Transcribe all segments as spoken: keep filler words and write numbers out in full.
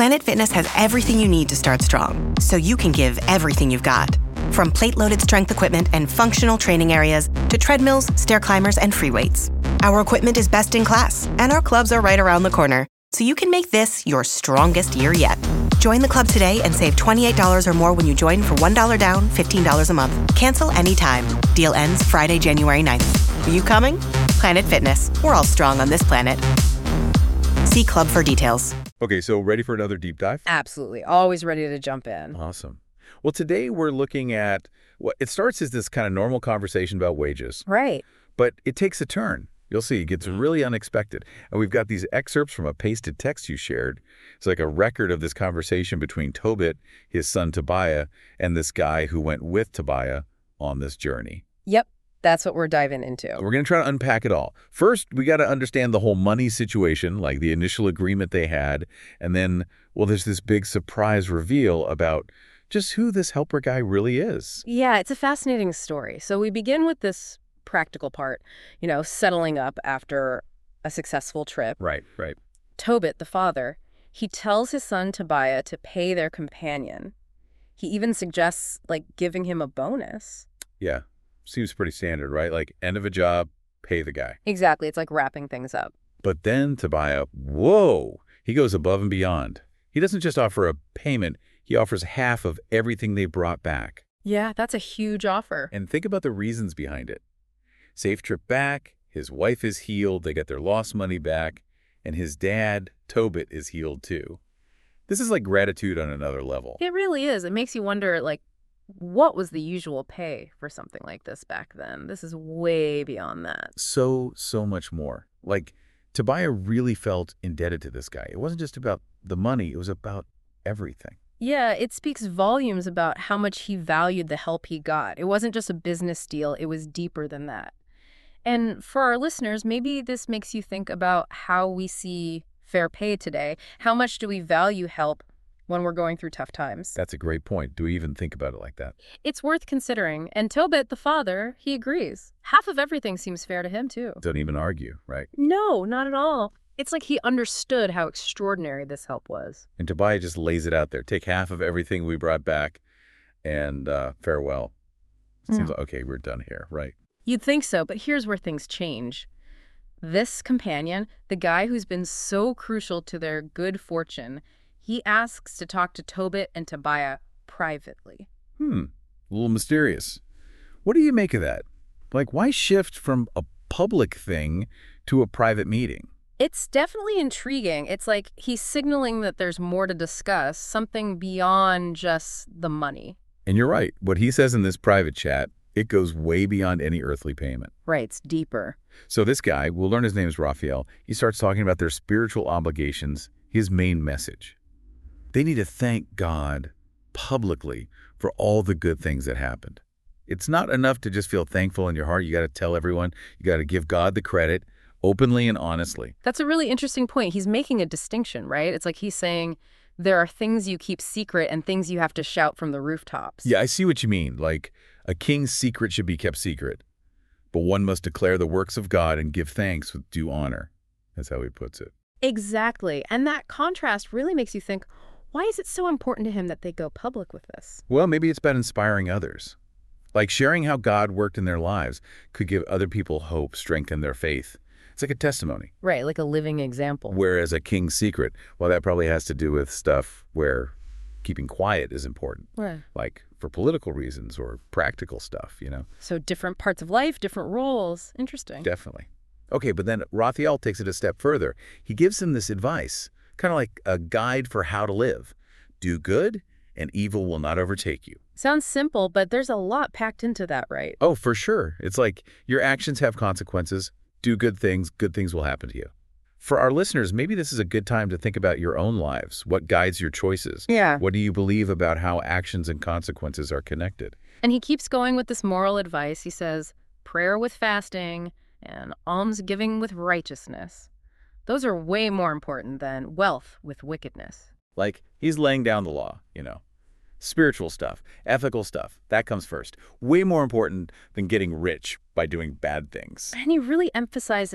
Planet Fitness has everything you need to start strong, so you can give everything you've got. From plate-loaded strength equipment and functional training areas to treadmills, stair climbers, and free weights. Our equipment is best in class, and our clubs are right around the corner, so you can make this your strongest year yet. Join the club today and save twenty-eight dollars or more when you join for one dollar down, fifteen dollars a month. Cancel anytime. Deal ends Friday, January ninth. Are you coming? Planet Fitness. We're all strong on this planet. See club for details. Okay, so ready for another deep dive? Absolutely. Always ready to jump in. Awesome. Well, today we're looking at what it starts as this kind of normal conversation about wages. Right. But it takes a turn. You'll see, it gets really unexpected. And we've got these excerpts from a pasted text you shared. It's like a record of this conversation between Tobit, his son Tobiah, and this guy who went with Tobiah on this journey. Yep. That's what we're diving into. We're going to try to unpack it all. First, we got to understand the whole money situation, like the initial agreement they had. And then, well, there's this big surprise reveal about just who this helper guy really is. Yeah, it's a fascinating story. So we begin with this practical part, you know, settling up after a successful trip. Right, right. Tobit, the father, he tells his son Tobiah to pay their companion. He even suggests, like, giving him a bonus. Yeah. Seems pretty standard, right? Like, end of a job, pay the guy. Exactly. It's like wrapping things up. But then Tobiah, whoa, he goes above and beyond. He doesn't just offer a payment, he offers half of everything they brought back. Yeah, that's a huge offer. And think about the reasons behind it. Safe trip back, his wife is healed, they get their lost money back, and his dad, Tobit, is healed too. This is like gratitude on another level. It really is. It makes you wonder, like, what was the usual pay for something like this back then? This is way beyond that. So, so much more. Like, Tobiah really felt indebted to this guy. It wasn't just about the money, it was about everything. Yeah, it speaks volumes about how much he valued the help he got. It wasn't just a business deal, it was deeper than that. And for our listeners, maybe this makes you think about how we see fair pay today. How much do we value help when we're going through tough times? That's a great point. Do we even think about it like that? It's worth considering. And Tobit, the father, he agrees. Half of everything seems fair to him, too. Doesn't even argue, right? No, not at all. It's like he understood how extraordinary this help was. And Tobiah just lays it out there. Take half of everything we brought back and uh, farewell. It seems Mm. like, okay, we're done here, right? You'd think so, but here's where things change. This companion, the guy who's been so crucial to their good fortune, he asks to talk to Tobit and Tobiah privately. Hmm, a little mysterious. What do you make of that? Like, why shift from a public thing to a private meeting? It's definitely intriguing. It's like he's signaling that there's more to discuss, something beyond just the money. And you're right. What he says in this private chat, it goes way beyond any earthly payment. Right, it's deeper. So this guy, we'll learn his name is Raphael, he starts talking about their spiritual obligations, his main message. They need to thank God publicly for all the good things that happened. It's not enough to just feel thankful in your heart. You got to tell everyone. You got to give God the credit openly and honestly. That's a really interesting point. He's making a distinction, right? It's like he's saying there are things you keep secret and things you have to shout from the rooftops. Yeah, I see what you mean. Like, a king's secret should be kept secret, but one must declare the works of God and give thanks with due honor. That's how he puts it. Exactly. And that contrast really makes you think, why is it so important to him that they go public with this? Well, maybe it's about inspiring others. Like sharing how God worked in their lives could give other people hope, strengthen their faith. It's like a testimony. Right, like a living example. Whereas a king's secret, well, that probably has to do with stuff where keeping quiet is important. Right. Like for political reasons or practical stuff, you know? So different parts of life, different roles. Interesting. Definitely. Okay, but then Raphael takes it a step further. He gives them this advice, kind of like a guide for how to live. Do good, and evil will not overtake you. Sounds simple, but there's a lot packed into that, right? Oh, for sure. It's like your actions have consequences. Do good things, good things will happen to you. For our listeners, maybe this is a good time to think about your own lives. What guides your choices? Yeah. What do you believe about how actions and consequences are connected? And he keeps going with this moral advice. He says, prayer with fasting and almsgiving with righteousness. Those are way more important than wealth with wickedness. Like, he's laying down the law, you know. Spiritual stuff, ethical stuff, that comes first. Way more important than getting rich by doing bad things. And he really emphasizes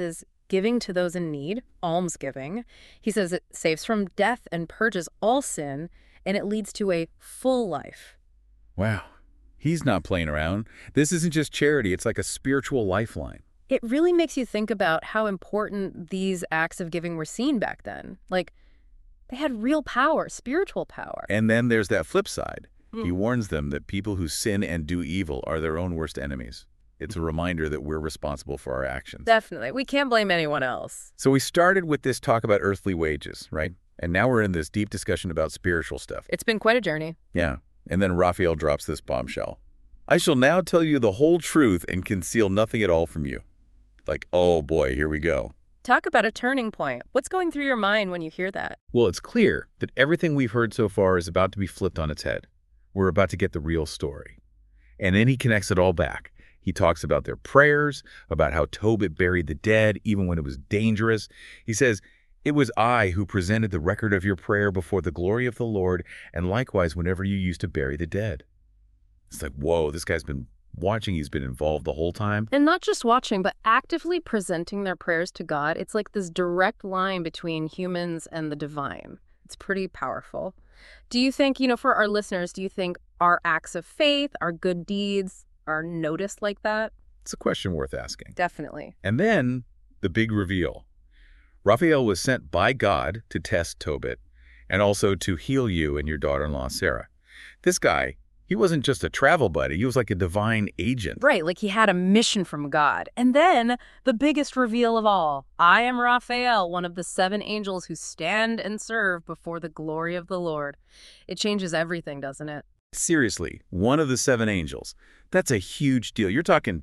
giving to those in need, almsgiving. He says it saves from death and purges all sin, and it leads to a full life. Wow. He's not playing around. This isn't just charity. It's like a spiritual lifeline. It really makes you think about how important these acts of giving were seen back then. Like, they had real power, spiritual power. And then there's that flip side. Mm. He warns them that people who sin and do evil are their own worst enemies. It's a reminder that we're responsible for our actions. Definitely. We can't blame anyone else. So we started with this talk about earthly wages, right? And now we're in this deep discussion about spiritual stuff. It's been quite a journey. Yeah. And then Raphael drops this bombshell. I shall now tell you the whole truth and conceal nothing at all from you. Like, oh boy, here we go. Talk about a turning point. What's going through your mind when you hear that? Well, it's clear that everything we've heard so far is about to be flipped on its head. We're about to get the real story. And then he connects it all back. He talks about their prayers, about how Tobit buried the dead even when it was dangerous. He says, "It was I who presented the record of your prayer before the glory of the Lord, and likewise whenever you used to bury the dead." It's like, whoa, this guy's been watching. He's been involved the whole time. And not just watching, but actively presenting their prayers to God. It's like this direct line between humans and the divine. It's pretty powerful. Do you think, you know, for our listeners, do you think our acts of faith, our good deeds are noticed like that? It's a question worth asking. Definitely. And then the big reveal. Raphael was sent by God to test Tobit and also to heal you and your daughter-in-law, Sarah. This guy, he wasn't just a travel buddy. He was like a divine agent. Right, like he had a mission from God. And then the biggest reveal of all. I am Raphael, one of the seven angels who stand and serve before the glory of the Lord. It changes everything, doesn't it? Seriously, one of the seven angels. That's a huge deal. You're talking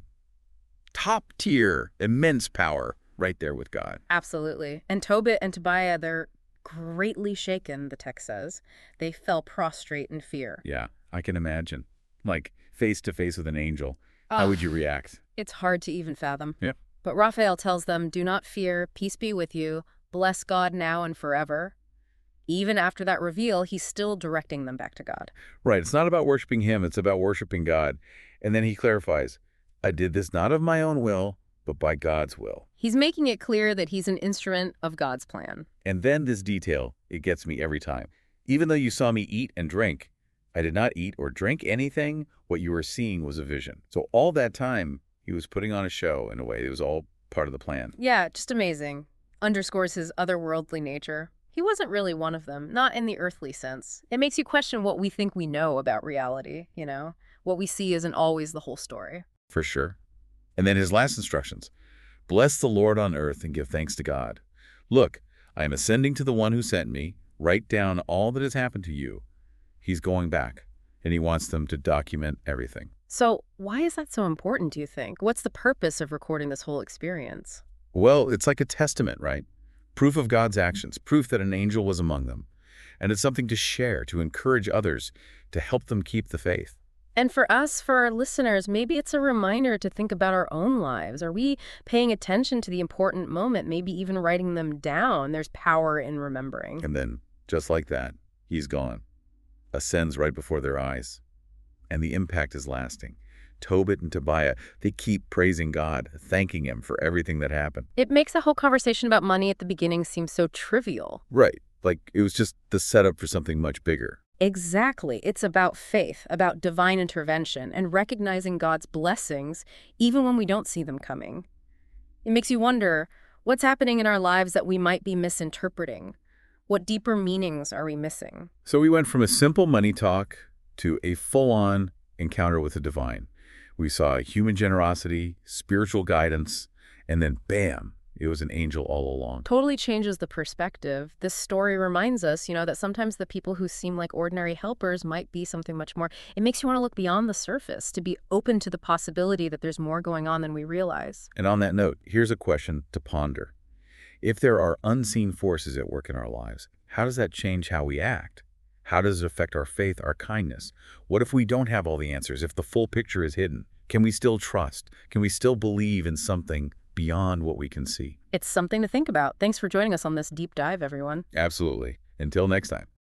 top tier, immense power right there with God. Absolutely. And Tobit and Tobiah, they're greatly shaken, the text says. They fell prostrate in fear. Yeah, I can imagine. Like face to face with an angel. How Ugh, would you react? It's hard to even fathom. Yeah. But Raphael tells them, "Do not fear, peace be with you, bless God now and forever." Even after that reveal, he's still directing them back to God. Right. It's not about worshiping him. It's about worshiping God. And then he clarifies, I did this not of my own will, but by God's will. He's making it clear that he's an instrument of God's plan. And then this detail, it gets me every time. Even though you saw me eat and drink, I did not eat or drink anything. What you were seeing was a vision. So all that time, he was putting on a show in a way. It was all part of the plan. Yeah, just amazing. Underscores his otherworldly nature. He wasn't really one of them, not in the earthly sense. It makes you question what we think we know about reality, you know? What we see isn't always the whole story. For sure. And then his last instructions. Bless the Lord on earth and give thanks to God. Look, I am ascending to the one who sent me. Write down all that has happened to you. He's going back, and he wants them to document everything. So why is that so important, do you think? What's the purpose of recording this whole experience? Well, it's like a testament, right? Proof of God's actions, proof that an angel was among them. And it's something to share, to encourage others, to help them keep the faith. And for us, for our listeners, maybe it's a reminder to think about our own lives. Are we paying attention to the important moment, maybe even writing them down? There's power in remembering. And then, just like that, he's gone. Ascends right before their eyes. And the impact is lasting. Tobit and Tobiah, they keep praising God, thanking him for everything that happened. It makes the whole conversation about money at the beginning seem so trivial. Right. Like it was just the setup for something much bigger. Exactly. It's about faith, about divine intervention, and recognizing God's blessings even when we don't see them coming. It makes you wonder, what's happening in our lives that we might be misinterpreting? What deeper meanings are we missing? So we went from a simple money talk to a full-on encounter with the divine. We saw human generosity, spiritual guidance, and then bam, it was an angel all along. Totally changes the perspective. This story reminds us, you know, that sometimes the people who seem like ordinary helpers might be something much more. It makes you want to look beyond the surface, to be open to the possibility that there's more going on than we realize. And on that note, here's a question to ponder. If there are unseen forces at work in our lives, how does that change how we act? How does it affect our faith, our kindness? What if we don't have all the answers, if the full picture is hidden? Can we still trust? Can we still believe in something beyond what we can see? It's something to think about. Thanks for joining us on this deep dive, everyone. Absolutely. Until next time.